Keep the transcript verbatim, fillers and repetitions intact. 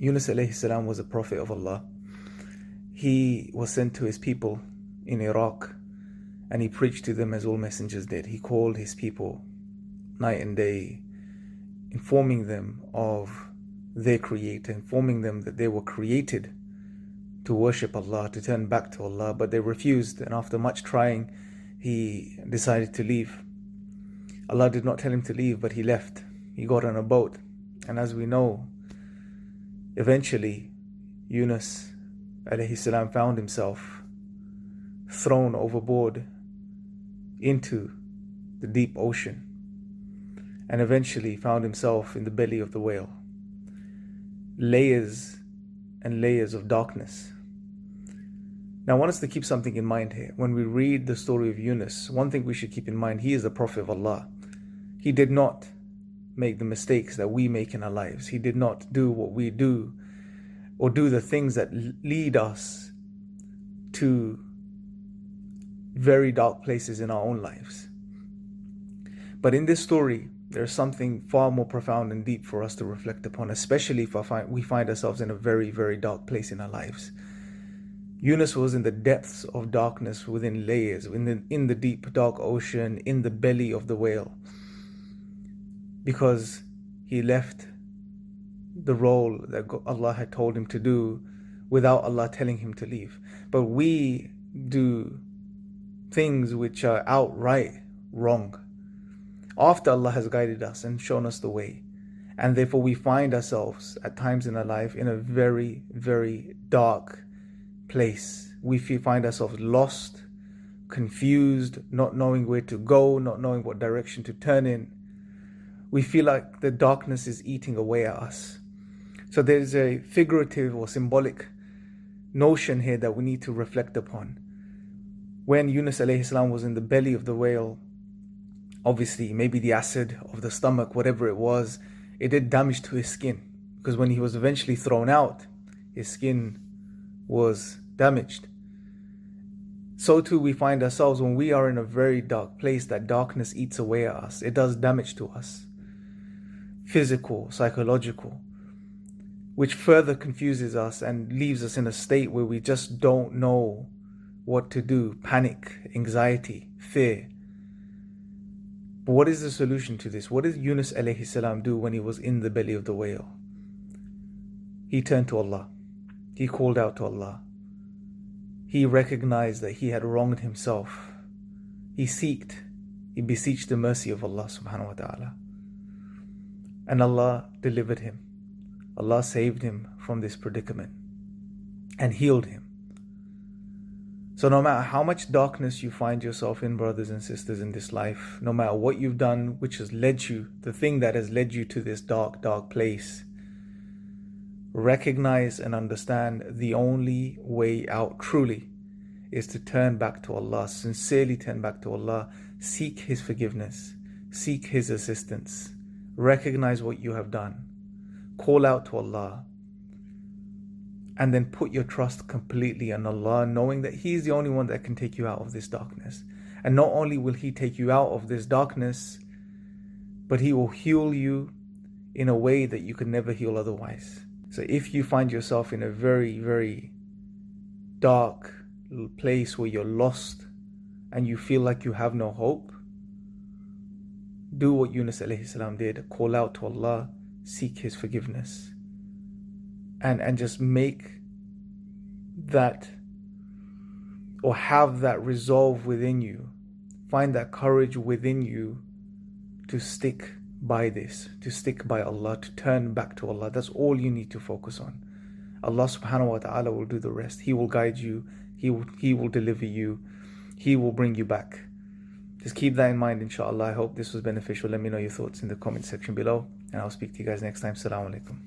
Yunus alayhi salam was a prophet of Allah. He was sent to his people in Iraq, and he preached to them as all messengers did. He called his people night and day, informing them of their Creator, informing them that they were created to worship Allah, to turn back to Allah, but they refused, and after much trying, he decided to leave. Allah did not tell him to leave, but he left. He got on a boat, and as we know, eventually Yunus alayhi salam found himself thrown overboard into the deep ocean, and eventually found himself in the belly of the whale. Layers and layers of darkness. Now I want us to keep something in mind here. When we read the story of Yunus, one thing we should keep in mind, he is a prophet of Allah. He did not make the mistakes that we make in our lives. He did not do what we do, or do the things that lead us to very dark places in our own lives. But in this story, there's something far more profound and deep for us to reflect upon, especially if we find ourselves in a very, very dark place in our lives. Yunus was in the depths of darkness, within layers, in the, in the deep, dark ocean, in the belly of the whale, because he left the role that Allah had told him to do without Allah telling him to leave. But we do things which are outright wrong after Allah has guided us and shown us the way, and therefore we find ourselves at times in our life in a very, very dark place. We find ourselves lost, confused, not knowing where to go, not knowing what direction to turn in. We feel like the darkness is eating away at us. So there's a figurative or symbolic notion here that we need to reflect upon. When Yunus alayhi salam was in the belly of the whale, obviously maybe the acid of the stomach, whatever it was, it did damage to his skin, because when he was eventually thrown out, his skin was damaged. So too we find ourselves when we are in a very dark place, that darkness eats away at us. It does damage to us, physical, psychological, which further confuses us and leaves us in a state where we just don't know what to do. Panic, anxiety, fear. But what is the solution to this? What did Yunus alayhi salam do when he was in the belly of the whale? He turned to Allah. He called out to Allah. He recognized that he had wronged himself. He seeked, he beseeched the mercy of Allah subhanahu wa ta'ala. And Allah delivered him. Allah saved him from this predicament and healed him. So no matter how much darkness you find yourself in, brothers and sisters, in this life, no matter what you've done which has led you, the thing that has led you to this dark, dark place, recognize and understand the only way out truly is to turn back to Allah, sincerely turn back to Allah, seek His forgiveness, seek His assistance, recognize what you have done, call out to Allah, and then put your trust completely on Allah, knowing that He is the only one that can take you out of this darkness. And not only will He take you out of this darkness, but He will heal you in a way that you could never heal otherwise. So if you find yourself in a very, very dark place where you're lost and you feel like you have no hope, do what Yunus alayhi salam did. Call out to Allah, seek His forgiveness, and, and just make that, or have that resolve within you. Find that courage within you to stick by this, to stick by Allah, to turn back to Allah. That's all you need to focus on. Allah subhanahu wa ta'ala will do the rest. He will guide you. He will, he will deliver you. He will bring you back. Just keep that in mind, inshallah. I hope this was beneficial. Let me know your thoughts in the comment section below, and I'll speak to you guys next time. Assalamu alaikum.